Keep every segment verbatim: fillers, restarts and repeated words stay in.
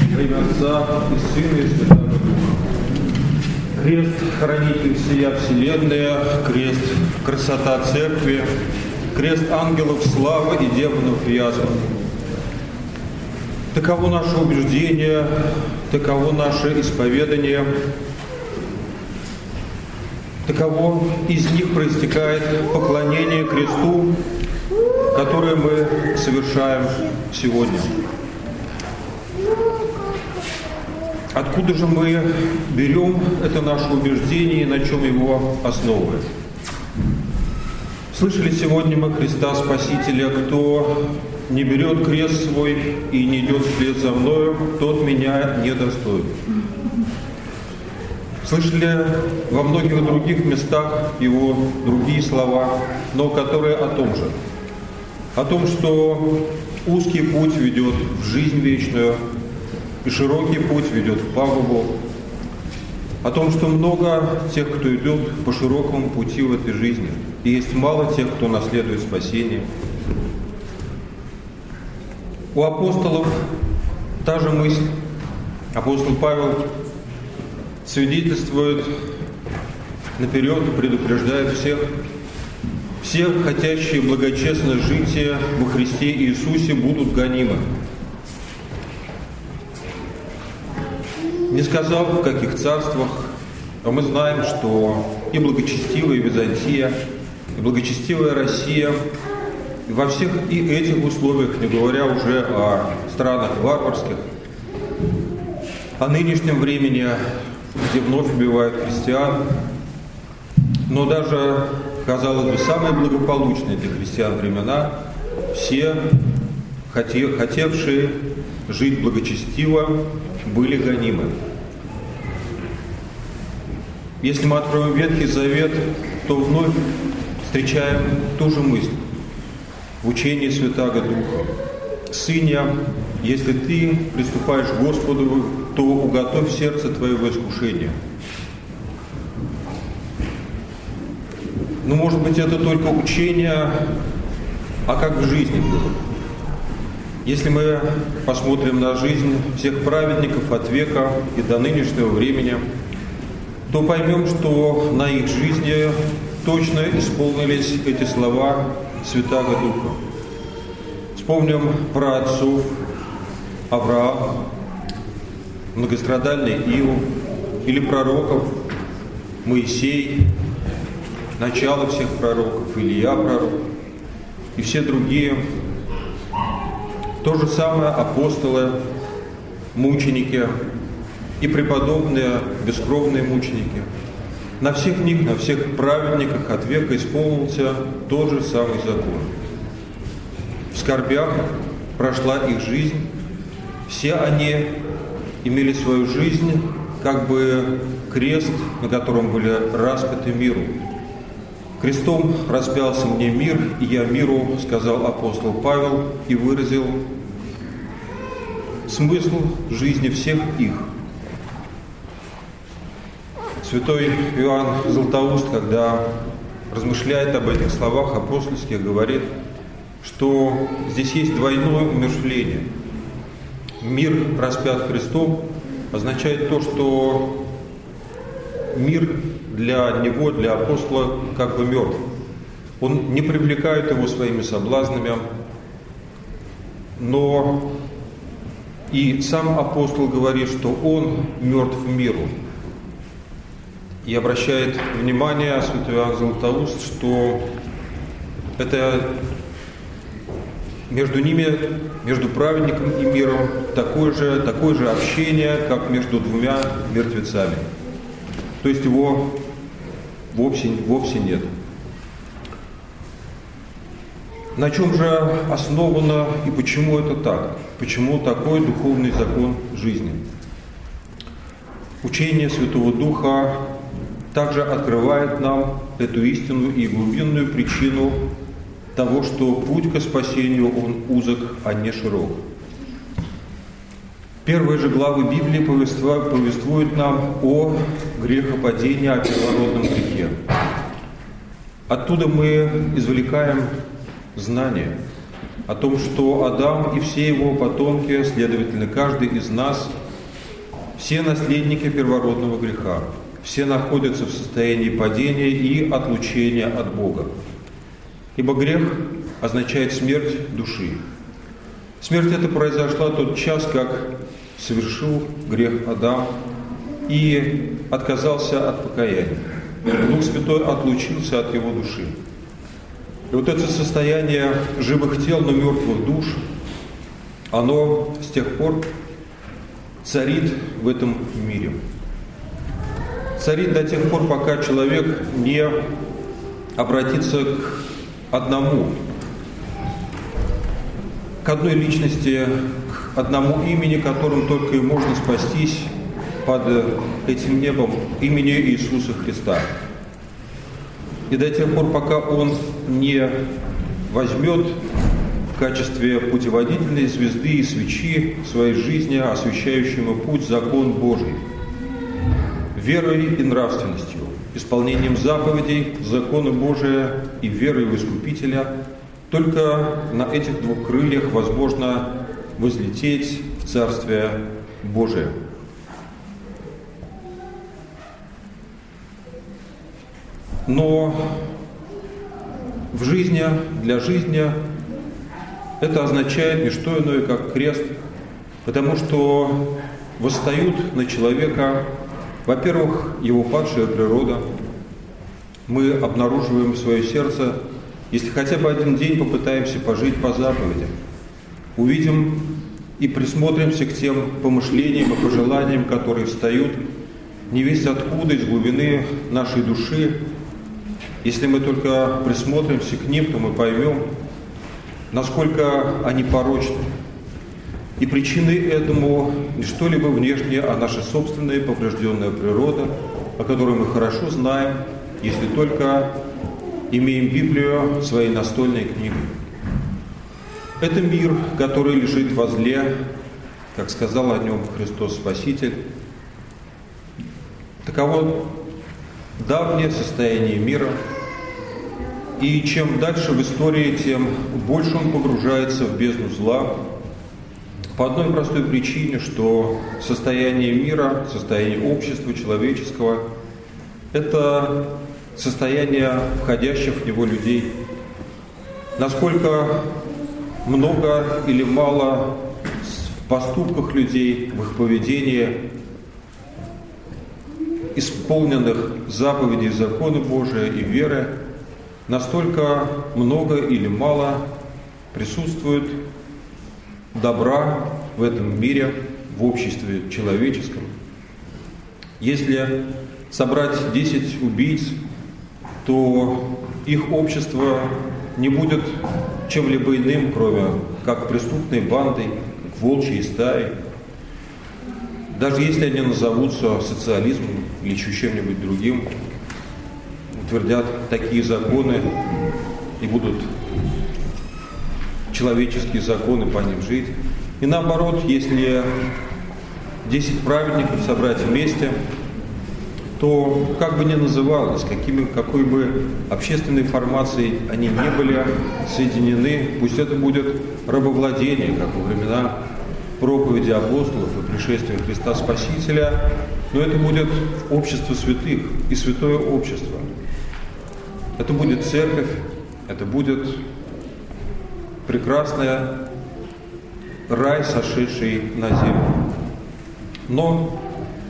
Во имя Отца и Сына и Святого Духа. Крест – хранитель всея вселенная, крест – красота церкви, крест ангелов славы и демонов язва. Таково наше убеждение, таково наше исповедание, таково из них проистекает поклонение кресту, которое мы совершаем сегодня. Откуда же мы берем это наше убеждение и на чем его основываем? Слышали сегодня мы Христа Спасителя: кто не берет крест свой и не идет вслед за мною, тот меня не достоин. Слышали во многих других местах его другие слова, но которые о том же. О том, что узкий путь ведет в жизнь вечную, и широкий путь ведет в пагубу. О том, что много тех, кто идет по широкому пути в этой жизни, и есть мало тех, кто наследует спасение. У апостолов та же мысль. Апостол Павел свидетельствует наперед и предупреждает всех, всех, хотящие благочестно жить во Христе Иисусе, будут гонимы. Не сказал, в каких царствах, но мы знаем, что и благочестивая Византия, и благочестивая Россия во всех и этих условиях, не говоря уже о странах варварских, о нынешнем времени, где вновь убивают христиан, но даже, казалось бы, самые благополучные для христиан времена, все хотевшие жить благочестиво были гонимы. Если мы откроем Ветхий Завет, то вновь встречаем ту же мысль в учении Святаго Духа. «Сыне, если ты приступаешь к Господу, то уготовь сердце твоего искушения». Ну, может быть, это только учение, а как в жизни было? Если мы посмотрим на жизнь всех праведников от века и до нынешнего времени, то поймем, что на их жизни точно исполнились эти слова Святаго Духа. Вспомним про отцов: Авраам, многострадальный Иов, или пророков: Моисей, начало всех пророков, Илья пророк и все другие. То же самое апостолы, мученики и преподобные бескровные мученики. На всех них, на всех праведниках от века исполнился тот же самый закон. В скорбях прошла их жизнь, все они имели свою жизнь, как бы крест, на котором были распяты миру. «Крестом распялся мне мир, и я миру», — сказал апостол Павел и выразил смысл жизни всех их. Святой Иоанн Златоуст, когда размышляет об этих словах апостольских, говорит, что здесь есть двойное умерщвление. Мир, распят Христом, означает то, что мир для него, для апостола, как бы мертв. Он не привлекает его своими соблазнами, но и сам апостол говорит, что он мертв миру. И обращает внимание святой Иоанн Златоуст, что это между ними, между праведником и миром, такое же, такое же общение, как между двумя мертвецами. То есть его вовсе, вовсе нет. На чем же основано и почему это так? Почему такой духовный закон жизни? Учение Святого Духа также открывает нам эту истинную и глубинную причину того, что путь к спасению, он узок, а не широк. Первые же главы Библии повествуют нам о грехопадении, о первородном грехе. Оттуда мы извлекаем знание. о том, что Адам и все его потомки, следовательно, каждый из нас, все наследники первородного греха, все находятся в состоянии падения и отлучения от Бога. Ибо грех означает смерть души. Смерть эта произошла тот час, как совершил грех Адам и отказался от покаяния. Дух Святой отлучился от его души. И вот это состояние живых тел, но мертвых душ, оно с тех пор царит в этом мире. Царит до тех пор, пока человек не обратится к одному, к одной личности, к одному имени, которым только и можно спастись под этим небом, имени Иисуса Христа. И до тех пор, пока он не возьмет в качестве путеводительной звезды и свечи в своей жизни, освещающей ему путь, закон Божий, верой и нравственностью, исполнением заповедей, закона Божия и верой в Искупителя, только на этих двух крыльях возможно возлететь в Царствие Божие. Но в жизни, для жизни это означает не что иное, как крест, потому что восстают на человека, во-первых, его падшая природа. Мы обнаруживаем свое сердце, если хотя бы один день попытаемся пожить по заповедям, увидим и присмотримся к тем помышлениям и пожеланиям, которые встают не весть откуда, из глубины нашей души. Если мы только присмотримся к ним, то мы поймем, насколько они порочны. И причиной этому не что-либо внешнее, а наша собственная поврежденная природа, о которой мы хорошо знаем, если только имеем Библию своей настольной книгой. Это мир, который лежит возле, как сказал о нем Христос Спаситель. Таково давнее состояние мира. И чем дальше в истории, тем больше он погружается в бездну зла. По одной простой причине, что состояние мира, состояние общества человеческого – это состояние входящих в него людей. Насколько много или мало в поступках людей, в их поведении, исполненных заповедей закона Божия и веры, настолько много или мало присутствует добра в этом мире, в обществе человеческом. Если собрать десять убийц, то их общество не будет чем-либо иным, кроме как преступной бандой, как волчьей стаей. Даже если они назовутся социализмом или еще чем-нибудь другим, утвердят такие законы и будут человеческие законы по ним жить. И наоборот, если десять праведников собрать вместе, то как бы ни называлось, какими, какой бы общественной формацией они не были соединены, пусть это будет рабовладение, как во времена проповеди апостолов и пришествия Христа Спасителя, но это будет общество святых и святое общество. Это будет церковь, это будет прекрасный рай, сошедший на землю. Но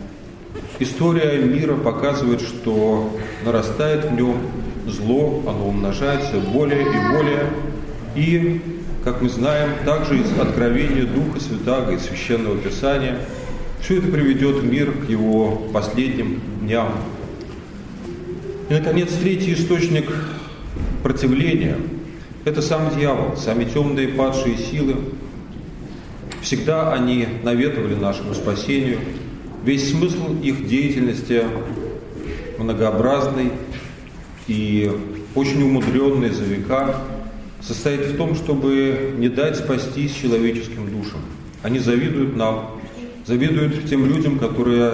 история мира показывает, что нарастает в нем зло, оно умножается более и более. И, как мы знаем, также из откровения Духа Святаго, из Священного Писания, все это приведет мир к его последним дням. И, наконец, третий источник противления – это сам дьявол, сами темные падшие силы. Всегда они наветовали нашему спасению. Весь смысл их деятельности многообразный и очень умудренный за века состоит в том, чтобы не дать спастись человеческим душам. Они завидуют нам, завидуют тем людям, которые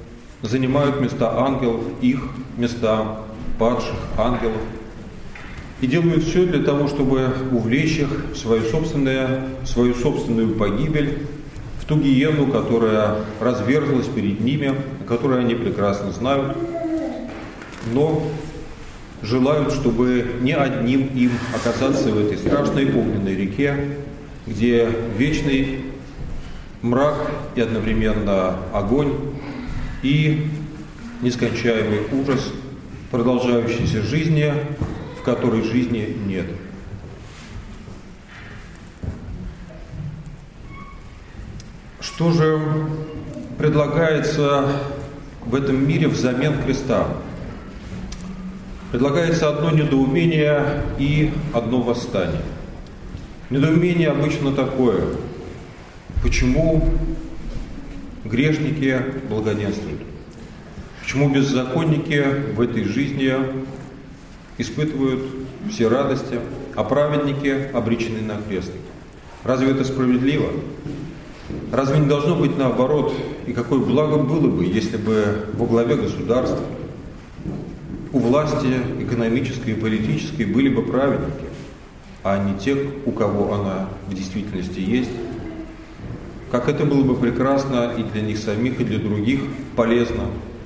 занимают места ангелов, их места падших ангелов. и делают все для того, чтобы увлечь их в свою собственную, в свою собственную погибель, в ту гиену, которая разверзлась перед ними, которую они прекрасно знают, но желают, чтобы не одним им оказаться в этой страшной огненной реке, где вечный мрак и одновременно огонь и нескончаемый ужас продолжающейся жизни, в которой жизни нет. Что же предлагается в этом мире взамен креста? Предлагается одно недоумение и одно восстание. Недоумение обычно такое: почему грешники благоденствуют? Почему беззаконники в этой жизни испытывают все радости, а праведники обречены на крест? Разве это справедливо? Разве не должно быть наоборот? И какое благо было бы, если бы во главе государства, у власти экономической и политической были бы праведники, а не те, у кого она в действительности есть? Как это было бы прекрасно и для них самих, и для других полезно.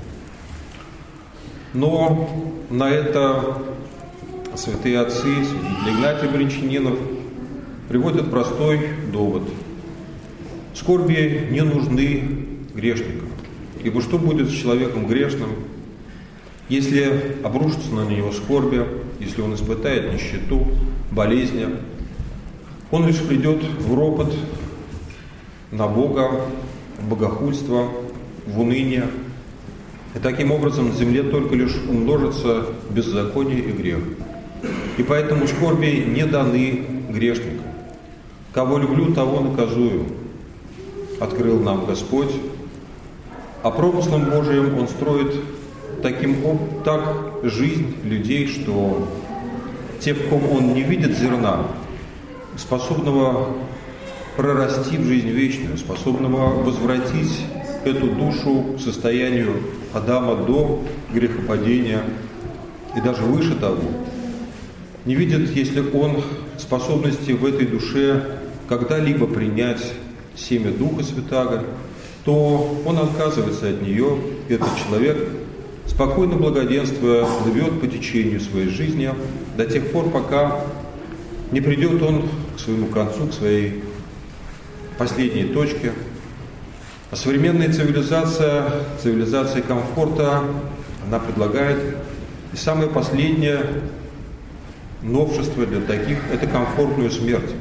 Но на это святые отцы, святитель Игнатий Брянчанинов приводят простой довод. Скорби не нужны грешникам. Ибо что будет с человеком грешным, если обрушится на него скорби, если он испытает нищету, болезни? Он лишь придет в ропот на Бога, в богохульство, в уныние. И таким образом на земле только лишь умножится беззаконие и грех. И поэтому скорби не даны грешникам. Кого люблю, того наказую, открыл нам Господь. А промыслом Божиим Он строит таким, так жизнь людей, что те, в ком Он не видит зерна, способного прорасти в жизнь вечную, способного возвратить эту душу к состоянию Адама до грехопадения и даже выше того, не видит, если он способности в этой душе когда-либо принять семя Духа Святаго, то он отказывается от нее, и этот человек, спокойно благоденствуя, плывет по течению своей жизни до тех пор, пока не придет он к своему концу, к своей последней точке. А современная цивилизация, цивилизация комфорта, она предлагает и самое последнее новшество для таких – это комфортную смерть.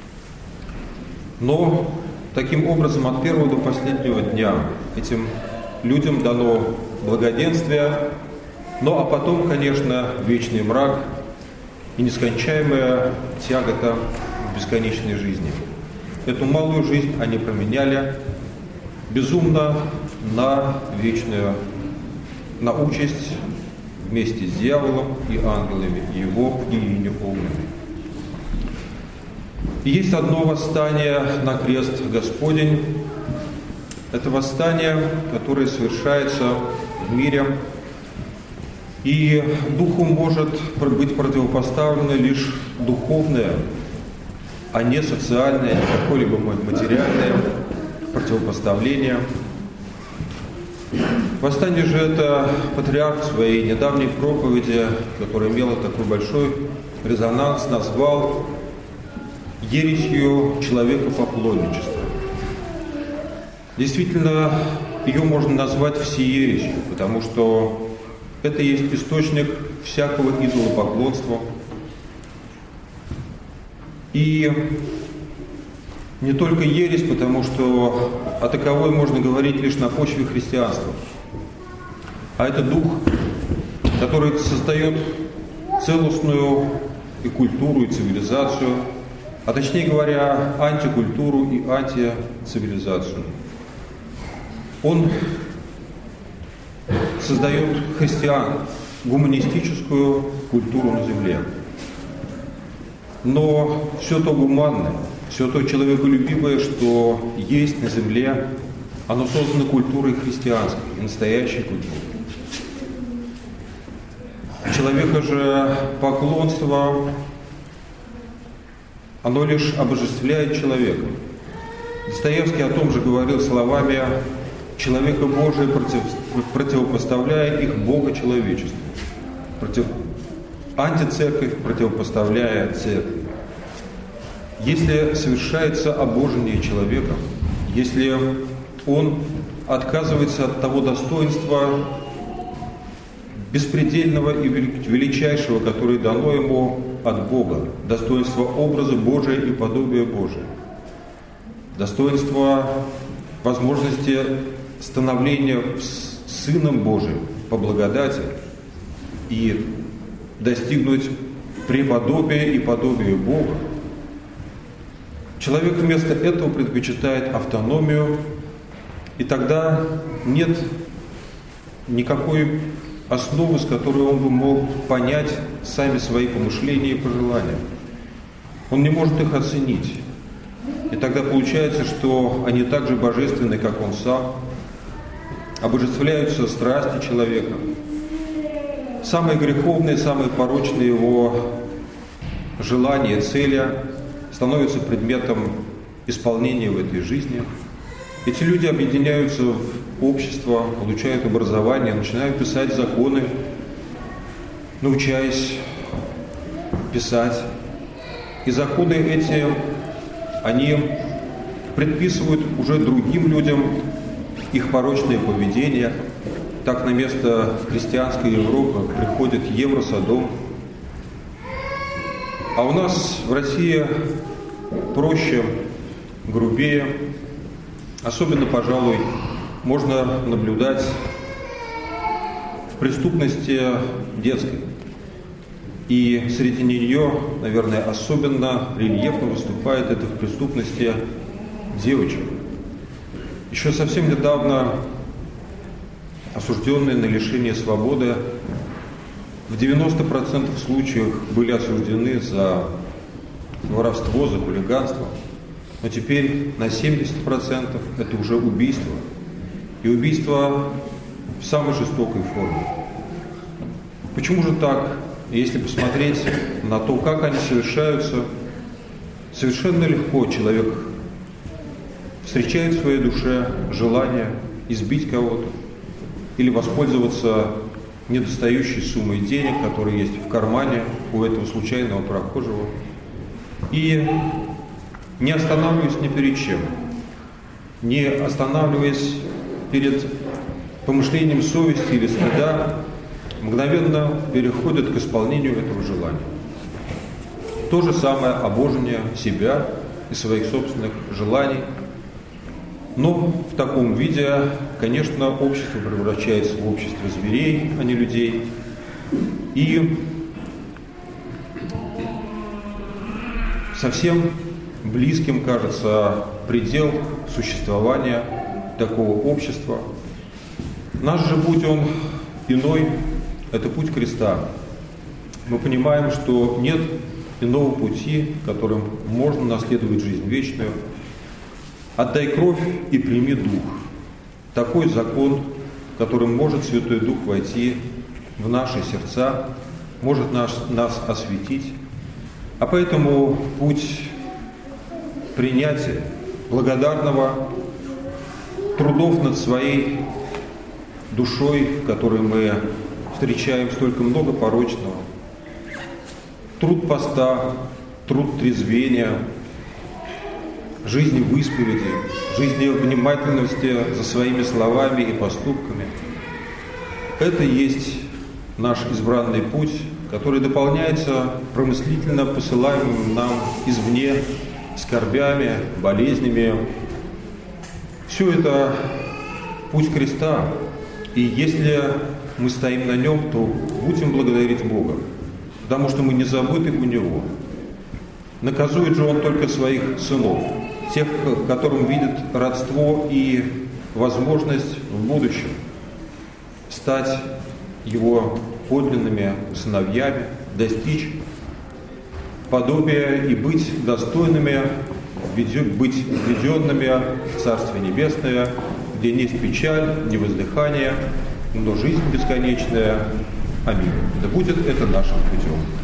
Но таким образом от первого до последнего дня этим людям дано благоденствие, ну а потом, конечно, вечный мрак и нескончаемая тягота в бесконечной жизни. Эту малую жизнь они променяли безумно на вечную, на участь вместе с дьяволом и ангелами его в гиене огненной. И есть одно восстание на крест Господень. Это восстание, которое совершается в мире, и духу может быть противопоставлено лишь духовное, а не социальное, не какое-либо материальное противопоставление. Восстание же это патриарх в своей недавней проповеди, которая имела такой большой резонанс, назвал ересью человекопоклонничества. Действительно, ее можно назвать всеересью, потому что это есть источник всякого идолопоклонства. И не только ересь, потому что о таковой можно говорить лишь на почве христианства. А это дух, который создает целостную и культуру, и цивилизацию, а точнее говоря, антикультуру и антицивилизацию. Он создает христиан, гуманистическую культуру на земле. Но все то гуманное, все то человеколюбивое, что есть на земле, оно создано культурой христианской, настоящей культурой. человека же поклонство, оно лишь обожествляет человека. Достоевский о том же говорил словами «человека Божия против, противопоставляя их Бога человечеству». Против, антицерковь противопоставляя церкви. Если совершается обожение человека, если он отказывается от того достоинства беспредельного и величайшего, которое дано ему от Бога, достоинство образа Божия и подобия Божия, достоинство возможности становления Сыном Божиим по благодати и достигнуть преподобия и подобия Бога, человек вместо этого предпочитает автономию, и тогда нет никакой основы, с которой он бы мог понять сами свои помышления и пожелания. Он не может их оценить. И тогда получается, что они так же божественны, как он сам. Обожествляются страсти человека. Самые греховные, самые порочные его желания, цели становятся предметом исполнения в этой жизни. Эти люди объединяются в общество, получают образование, начинают писать законы, научаясь писать. И законы эти, они предписывают уже другим людям их порочное поведение. Так на место христианской Европы приходит Евросодом. А у нас в России проще, грубее. Особенно, пожалуй, можно наблюдать в преступности детской. И среди нее, наверное, особенно рельефно выступает это в преступности девочек. Еще совсем недавно осужденные на лишение свободы в девяноста процентах случаев были осуждены за воровство, за хулиганство. Но теперь на семьдесят процентов это уже убийство. И убийство в самой жестокой форме. Почему же так? Если посмотреть на то, как они совершаются, совершенно легко человек встречает в своей душе желание избить кого-то или воспользоваться недостающей суммой денег, которые есть в кармане у этого случайного прохожего. И не останавливаясь ни перед чем, не останавливаясь перед помышлением совести или стыда, мгновенно переходит к исполнению этого желания. То же самое обожение себя и своих собственных желаний. Но в таком виде, конечно, общество превращается в общество зверей, а не людей. И совсем близким кажется предел существования такого общества. Наш же путь, он иной, это путь креста. Мы понимаем, что нет иного пути, которым можно наследовать жизнь вечную. Отдай кровь и прими Дух. Такой закон, которым может Святой Дух войти в наши сердца, может нас, нас осветить. А поэтому путь принятия благодарного трудов над своей душой, в которой мы встречаем столько много порочного, труд поста, труд трезвения, жизни в исповеди, жизни внимательности за своими словами и поступками. Это и есть наш избранный путь, который дополняется промыслительно посылаемым нам извне скорбями, болезнями. Все это путь креста. И если мы стоим на нем, то будем благодарить Бога, потому что мы не забыты у Него. Наказует же Он только своих сынов, тех, в котором видит родство и возможность в будущем стать Его подлинными сыновьями, достичь подобия и быть достойными, быть введенными в Царствие Небесное, где нет печаль, не воздыхание, но жизнь бесконечная Аминь. Да будет это нашим путем.